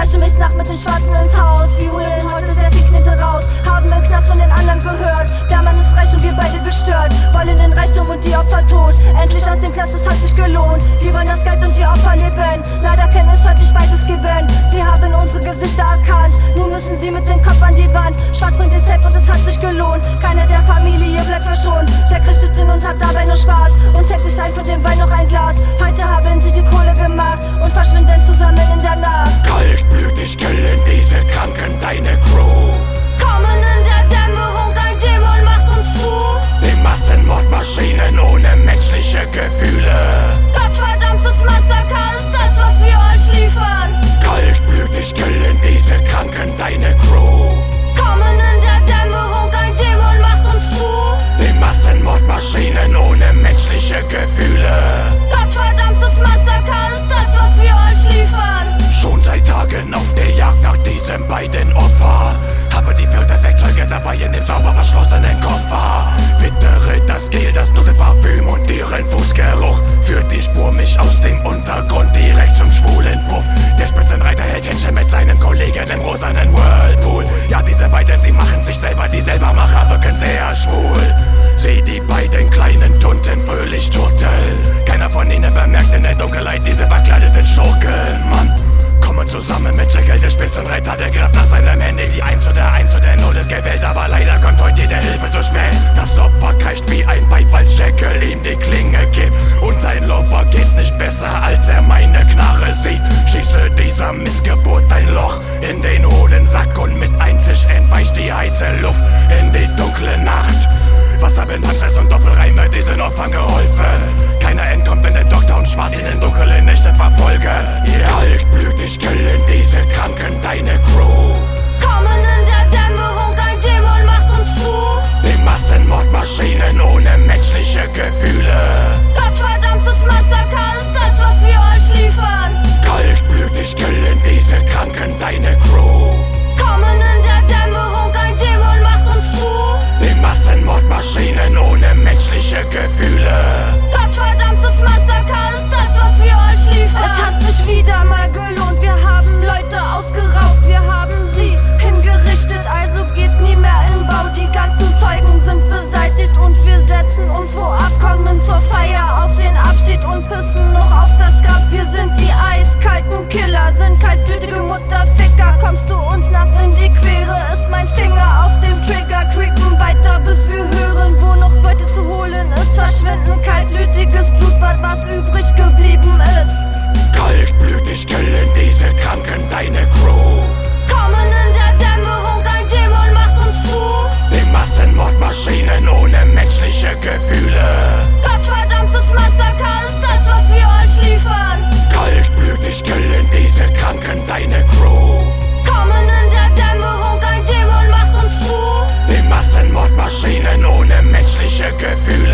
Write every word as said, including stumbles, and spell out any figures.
schleiche mich nachts mit den Schwarzen ins Haus. Wir holen heute sehr viel Knete raus. Haben im Knast von den anderen gehört. Der Mann ist reich und wir beide gestört. Wollen den Reichtum und die Opfer tot. Endlich aus dem Knast, es hat sich gelohnt. Wir wollen das Geld und die Opfer leben. Leider können es heute nicht beides geben. Sie haben unsere Gesichter erkannt. Nun müssen sie mit dem Kopf an die Wand. Schwarz bringt den Safe und es hat sich gelohnt. Keiner der Familie bleibt verschont. Jack richtet ihn und hat dabei nur Spaß. Und schenkt sich ein für den Wein noch ein Glas. Heute haben sie die Kohle gemacht und verschwinden zusammen in der Nacht. Kaltblütig killen diese Kranken deine Crew. Kommen in der Dämmerung, ein Dämon macht uns zu. Die Massenmordmaschinen ohne menschliche Gefühle. Gottverdammtes Massaker ist das, was wir euch liefern. Kaltblütig killen diese Kranken deine Crew. Kommen in der Dämmerung, ein Dämon macht uns zu. Die Massenmordmaschinen ohne menschliche Gefühle. Gottverdammtes Massaker ist das, was wir euch liefern. Schon seit Tagen auf der Jagd nach diesen beiden Opfern. Habe die vierte Werkzeuge dabei in dem sauber verschlossenen Koffer. Wittere das Gel, das Parfüm und ihren Fußgeruch. Führt die Spur mich aus dem Untergrund direkt zum schwulen Puff. Der Spitzenreiter hält Händchen mit seinen Kollegen im rosanen Whirlpool. Ja, diese beiden, sie machen sich selber, die Selbermacher wirken sehr schwul. Sieh die beiden kleinen Tunten fröhlich turteln. Keiner von ihnen bemerkt in der Dunkelheit diese verkleideten Schurken, Mann. Kommen zusammen mit Jekyll, der Spitzenreiter, der greift nach seinem Handy. Die eins zu der eins zu der null ist gewählt, aber leider kommt heute jede Hilfe zu spät. Das Opfer kreischt wie ein Weib, als Jekyll ihm die Klinge gibt. Und sein Lover geht's nicht besser, als er meine Knarre sieht. Schieße dieser Missgeburt ein Loch in den Hodensack und mit ein Zisch entweicht die heiße Luft in die dunkle Nacht. Was haben Punchlines und Doppelreime diesen Opfern geholfen? Keiner entkommt, wenn der Doktor und Schwarz ihn in dunklen Nächten verfolgen. Yeah. Kaltblütig killen diese Kranken deine Crew. Kommen in der Dämmerung, ein Dämon macht uns zu. Die Massenmordmaschinen ohne menschliche Gefühle. Gottverdammtes Massaker ist das, was wir euch liefern. Kaltblütig killen diese Kranken deine Crew. Kommen in der Dämmerung, ein Dämon macht uns zu. Die Massenmordmaschinen ohne menschliche Gefühle. Gottverdammtes Massaker ist das, was wir euch liefern. Es hat sich wieder mal gelohnt, wir haben Leute ausgeraubt, wir haben sie hingerichtet, also geht's nie mehr in Bau. Die ganzen Zeugen sind beseitigt und wir setzen uns wo ab, kommen zur Feier auf den Abschied und pissen noch auf das Grab. Wir sind die eiskalten Killer, sind kaltblütige Mutterficker. Kommst du uns nach in die Quere, ist mein Finger auf dem Trigger. Creepen weiter, bis wir hören, wo noch Beute zu holen ist. Verschwinden, kaltblütiges Blutbad, was übrig geblieben ist. Kaltblütig killen diese Kranken deine Crew. Kommen in der Dämmerung, ein Dämon macht uns zu. Die Massenmordmaschinen ohne menschliche Gefühle. Gottverdammtes Massaker ist das, was wir euch liefern. Kaltblütig killen diese Kranken deine Crew. Kommen in der Dämmerung, ein Dämon macht uns zu. Die Massenmordmaschinen ohne menschliche Gefühle.